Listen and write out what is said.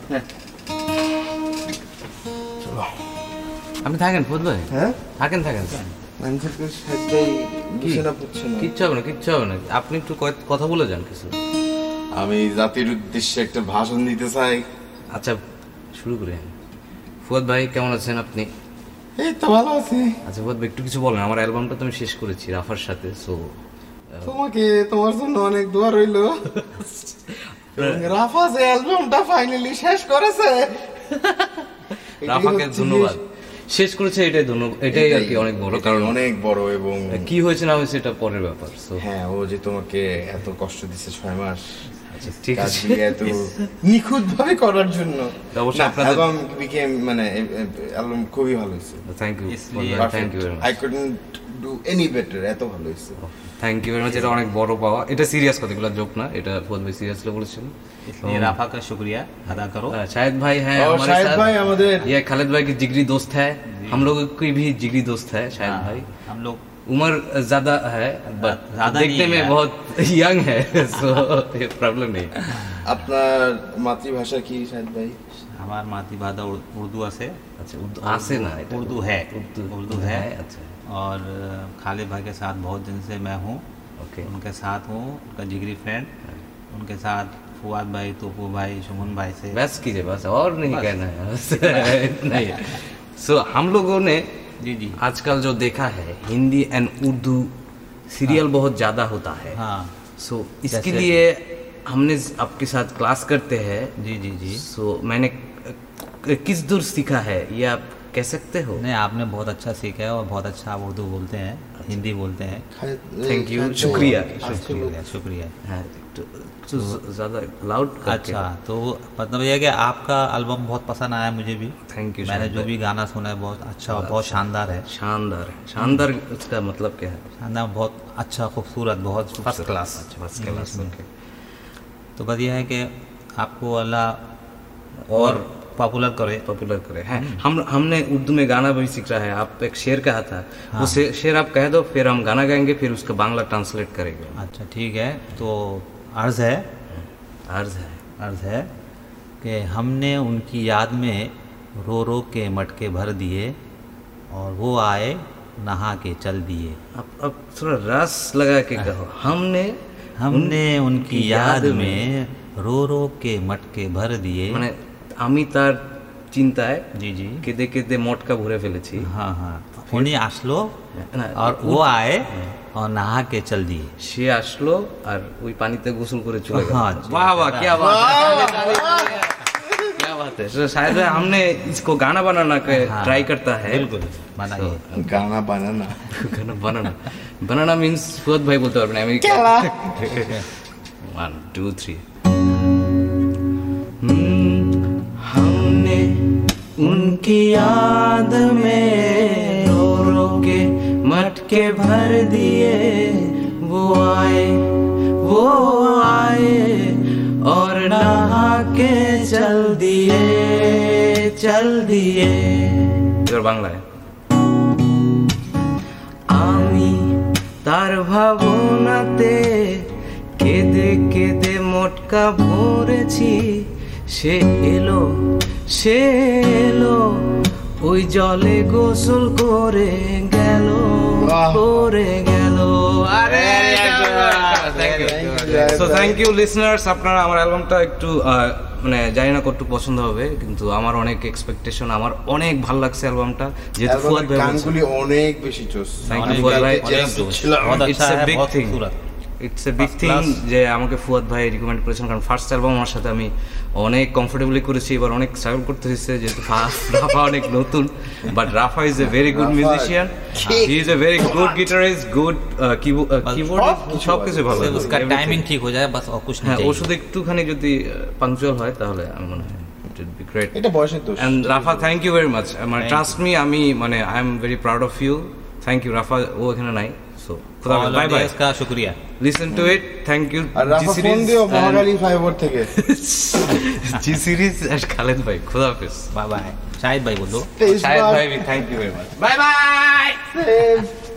চলো আপনি থাকেন ফুয়াদ ভাই। হ্যাঁ থাকেন কিচ্ছু হবে না কিচ্ছু হবে না, আপনি একটু কথা বলে যান কিছু। আমি জাতির উদ্দেশ্যে একটা ভাষণ দিতে চাই। আচ্ছা শুরু করি। ফুয়াদ ভাই কেমন আছেন আপনি? এই তো ভালো আছি। আচ্ছা ফুয়াদ ভাই একটু কিছু বলেন, আমার অ্যালবামটা তো আমি শেষ করেছি রাফার সাথে, সো তোমাকে তোমার জন্য অনেক দোয়া রইলো। রাফা যে অ্যালবামটা ফাইনালি শেষ করেছে, রাফাকে ধন্যবাদ। শেষ করেছে এটাই ধন্যবাদ, এটাই আর কি অনেক বড়, কারণ অনেক বড়। এবং কি হয়েছে না হয়েছে এটা পরের ব্যাপার। সো হ্যাঁ, ও যে তোমাকে এত কষ্ট দিচ্ছে 6 মাস, আচ্ছা ঠিক আছে, এত নিখুঁত ভাবে করার জন্য অবশ্যই আপনাদের অ্যালবাম বিকেম মানে অ্যালবাম খুবই ভালো হয়েছে। Thank you thank you very much. I couldn't do any better, এত ভালো হয়েছে। Thank you very much. এটা অনেক বড় পাওয়া, এটা সিরিয়াস কথা, এগুলো জোক না, এটা ফুয়াদ ভাই সিরিয়াসলি বলেছেন। इसलिए राफा का शुक्रिया अदा करो। शाहिद भाई हैं हमारे शाहिद साथ, भाई हमारे ये खालिद भाई की जिगरी दोस्त है, हम लोगों की भी जिगरी दोस्त है शाहिद भाई। हम लोग उम्र ज्यादा है बट ज्यादा देखने में बहुत यंग है, सो ये प्रॉब्लम नहीं। আপনার মাতৃভাষা কি শাহিদ ভাই? हमार मातृभाषा उर्दू से। अच्छा आसे ना उर्दू है, उर्दू है। अच्छा और खालिद भाई के साथ बहुत दिन से मैं हूँ, ओके उनके साथ हूँ, उनका जिगरी फ्रेंड। उनके साथ फुआद भाई, तोपू भाई, सुमन भाई से बस कीजिए, बस और नहीं कहना है, इतना ही। सो हम लोगों ने जी जी आजकल जो देखा है हिंदी एंड उर्दू सीरियल बहुत ज्यादा होता है, हाँ सो इसके जैसे- लिए हमने आपके साथ क्लास करते हैं। जी जी जी। सो मैंने किस दूर सीखा है ये आप कह सकते हो? नहीं, आपने बहुत अच्छा सीखा है और बहुत अच्छा आप उर्दू बोलते हैं, हिंदी बोलते हैं। थैंक यू, शुक्रिया। शुक्रिया शुक्रिया। हाँ तो ज्यादा लाउड अच्छा, तो मतलब ये है कि आपका एल्बम बहुत पसंद आया मुझे भी। Thank you. मैंने जो भी गाना सुना है बहुत अच्छा और बहुत शानदार है। शानदार है, शानदार उसका मतलब क्या है? शानदार, बहुत अच्छा, खूबसूरत, बहुत first class. First class, okay. तो बस ये है कि आपको अल्लाह और पॉपुलर करे। हैं हमने उर्दू में गाना भी सीख रहा है। आप एक शेर कहा था, वो शेर आप कह दो, फिर हम गाना गाएंगे, फिर उसका बांग्ला ट्रांसलेट करेंगे। अच्छा ठीक है, तो अर्ज है कि हमने उनकी याद में रो रो के मटके भर दिए और वो आए नहा के चल दिए। अब थोड़ा रस लगा के कहो। हमने उनकी याद में रो रो के मटके भर दिए। মানে আমি তার চিন্তায় जी जी কেঁদে কেঁদে মটকা ভরে ফেলেছি। हाँ हाँ, उन्हीं আসলো না, और वो आए और नहा के चल दिए। সে আসলো আর ওই পানিতে গোসল করে চলে গেল। हाँ, वाह वाह, क्या बात है, क्या बात है। तो शायद हमने इसको गाना बनाना के ट्राई करता है। बिल्कुल बनाइए। গানা বানানা, गाना बनाना, बनाना मीन्स ফুয়াদ ভাই বলতে পারবেন, আমি 1 2 3। हमने उनकी याद में रो रो के मटके भर दिए, वो आए और नहा के चल दिए। এবার বাংলায়। আমি তার ভাবনাতে কেঁদে কেঁদে মটকা ভরেছি, সে এলো ওই জলে গোসল করে গেল। আরে সো থ্যাংক ইউ লিসনার্স। আপনারা আমার অ্যালবামটা একটু মানে জানি না কতটুকু পছন্দ হবে, কিন্তু আমার অনেক এক্সপেকটেশন, আমার অনেক ভালো লাগছে অ্যালবামটা, যেহেতু ফুয়াদ ভাই গানগুলি অনেক বেশি জোস। থ্যাংক ইউ ফুয়াদ ভাই। बहुत It's अच्छा a है, big बहुत thing. खूबसूरत। ইটস এ বিগ থিং যে আমাকে ফুয়াদ ভাই রিকমেন্ড করেছেন, কারণ ফার্স্ট অ্যালবাম আমার সাথে আমি অনেক কমফোর্টেবলি করেছি, এবার অনেক স্ট্রাগল করতে হয়েছে যেহেতু রাফা অনেক নতুন, but Rafa is a very good musician, he is a very good guitarist, good keyboard, সব কিছু ভালো। उसका टाइमिंग ठीक हो जाए बस, और कुछ नहीं হ্যাঁ, चाहिए। ওষুধ একটুখানি যদি পাংচুয়াল হয় তাহলে আমি মনে হয় ইট উইল বি গ্রেট। এটা বয়সের দোষ। And Rafa thank you very much, মানে ট্রাস্ট মি, আমি মানে I am very proud of you. Thank you Rafa, ও এখানে নাই, so All bye bye, audience का शुक्रिया। Listen to it, thank you. আর রাফা ফোন দিও মহাকালী ফাইবার থেকে। জি সিরিজ আর খালেদ ভাই, খুদা হাফেজ। Bye bye. शाहिद भाई बोल दो। শাহিদ ভাই, thank you very much, bye by.